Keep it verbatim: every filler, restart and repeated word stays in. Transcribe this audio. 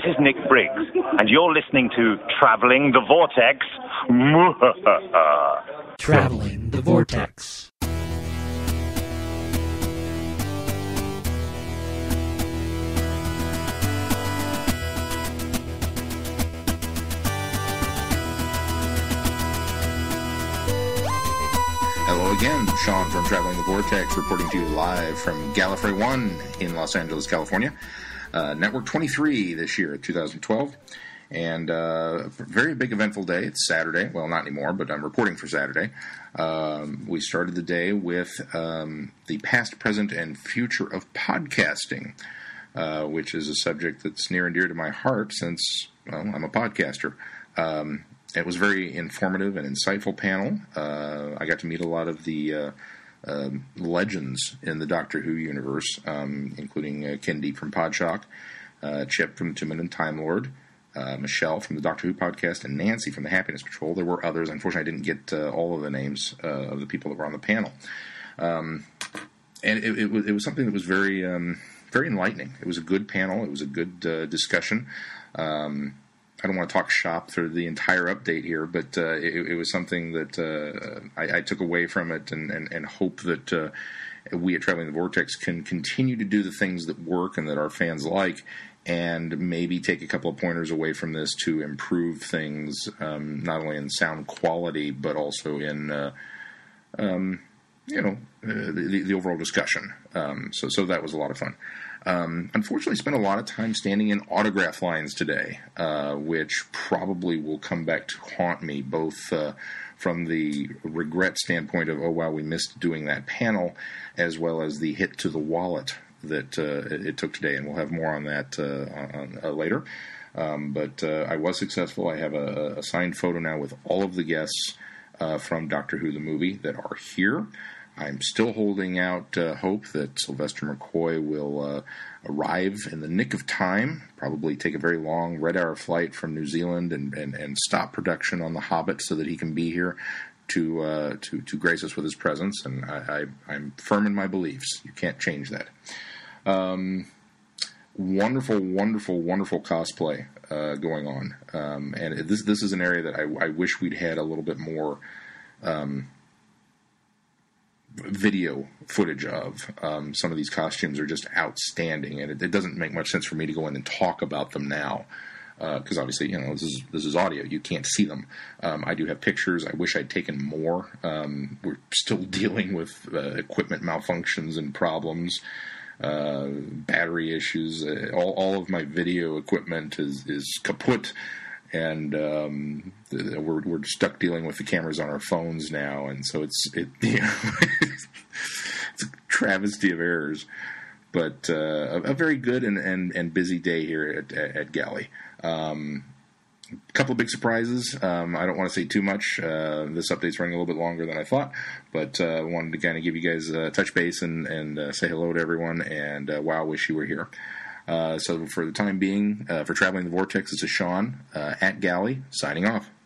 is Nick Briggs, and you're listening to Traveling the Vortex. Traveling the Vortex. Hello again, Sean from Traveling the Vortex, reporting to you live from Gallifrey one in Los Angeles, California. Uh, Network twenty-three this year, two thousand twelve. And uh, a very big eventful day. It's Saturday. Well, not anymore, but I'm reporting for Saturday. Um, we started the day with um, the past, present, and future of podcasting, uh, which is a subject that's near and dear to my heart since, well, I'm a podcaster. Um, it was a very informative and insightful panel. Uh, I got to meet a lot of the uh, uh, legends in the Doctor Who universe, um, including uh, Kendi from Podshock, uh, Chip from Two Minute Time Lord, Uh, Michelle from the Doctor Who podcast, and Nancy from the Happiness Patrol. There were others. Unfortunately, I didn't get uh, all of the names uh, of the people that were on the panel. Um, and it, it, was, it was something that was very, um, very enlightening. It was a good panel. It was a good uh, discussion. Um, I don't want to talk shop through the entire update here, but uh, it, it was something that uh, I, I took away from it, and, and, and hope that uh, we at Traveling the Vortex can continue to do the things that work and that our fans like, and maybe take a couple of pointers away from this to improve things, um, not only in sound quality, but also in, uh, um, you know, uh, the, the overall discussion. Um, so, so that was a lot of fun. Um, unfortunately, spent a lot of time standing in autograph lines today, uh, which probably will come back to haunt me, both uh, from the regret standpoint of, oh, wow, we missed doing that panel, as well as the hit to the wallet that uh, it took today, and we'll have more on that uh, on, uh, later. Um, but uh, I was successful. I have a, a signed photo now with all of the guests uh, from Doctor Who the movie that are here. I'm still holding out uh, hope that Sylvester McCoy will uh, arrive in the nick of time, probably take a very long red-hour flight from New Zealand and, and, and stop production on The Hobbit so that he can be here to uh, to, to grace us with his presence. And I, I, I'm firm in my beliefs. You can't change that. Um, wonderful, wonderful, wonderful cosplay uh, going on, um, and this this is an area that I, I wish we'd had a little bit more um, video footage of. Um, some of these costumes are just outstanding, and it, it doesn't make much sense for me to go in and talk about them now, because uh, obviously, you know, this is this is audio; you can't see them. Um, I do have pictures. I wish I'd taken more. Um, we're still dealing with uh, equipment malfunctions and problems. Uh, battery issues. Uh, all, all of my video equipment is, is kaput, and um, the, we're we're stuck dealing with the cameras on our phones now, and so it's it you know, it's a travesty of errors. But uh, a, a very good and, and, and busy day here at at, at Galley. Um, A couple of big surprises. Um, I don't want to say too much. Uh, this update's running a little bit longer than I thought, but I uh, wanted to kind of give you guys a touch base and, and uh, say hello to everyone, and uh, wow, wish you were here. Uh, so for the time being, uh, for Traveling the Vortex, this is Sean uh, at Galley, signing off.